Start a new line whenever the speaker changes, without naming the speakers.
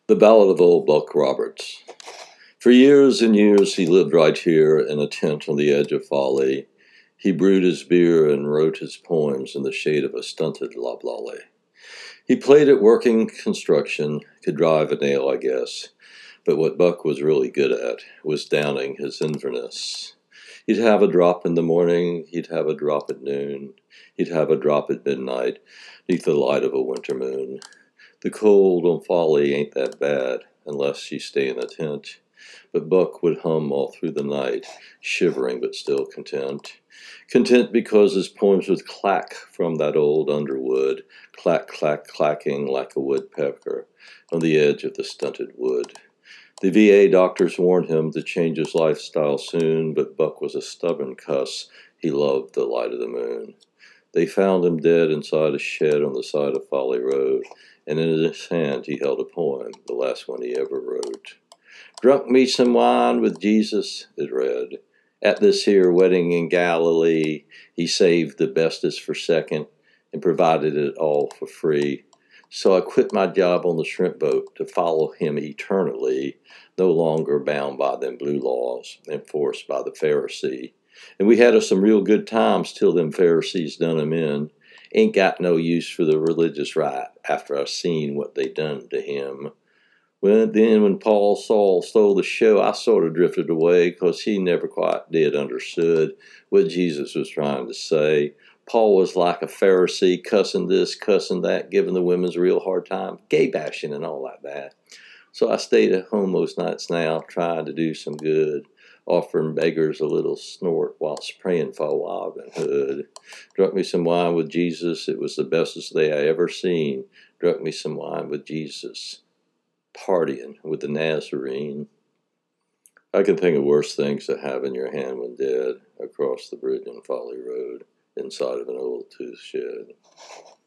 The Ballad of Old Buck Roberts. For years and years he lived right here in a tent on the edge of folly. He brewed his beer and wrote his poems in the shade of a stunted loblolly. He played at working construction, could drive a nail, I guess, but what Buck was really good at was downing his Inverness. He'd have a drop in the morning, he'd have a drop at noon, he'd have a drop at midnight, neath the light of a winter moon. The cold on Folly ain't that bad, unless you stay in a tent. But Buck would hum all through the night, shivering but still content. Content because his poems would clack from that old underwood, clack, clack, clacking like a woodpecker on the edge of the stunted wood. The VA doctors warned him to change his lifestyle soon, but Buck was a stubborn cuss. He loved the light of the moon. They found him dead inside a shed on the side of Folly Road, and in his hand he held a poem, the last one he ever wrote. Drunk me some wine with Jesus, it read. At this here wedding in Galilee, he saved the bestest for second and provided it all for free. So I quit my job on the shrimp boat to follow him eternally, no longer bound by them blue laws enforced by the Pharisee. And we had us some real good times till them Pharisees done him in. Ain't got no use for the religious right after I seen what they done to him. When Paul Saul stole the show, I sort of drifted away because he never quite did understood what Jesus was trying to say. Paul was like a Pharisee, cussing this, cussing that, giving the women's a real hard time, gay bashing and all like that. So I stayed at home most nights now, trying to do some good, offering beggars a little snort whilst praying for Robin Hood. Drunk me some wine with Jesus, it was the bestest day I ever seen. Drunk me some wine with Jesus, partying with the Nazarene. I can think of worse things to have in your hand when dead, across the bridge in Folly Road, inside of an old tooth shed.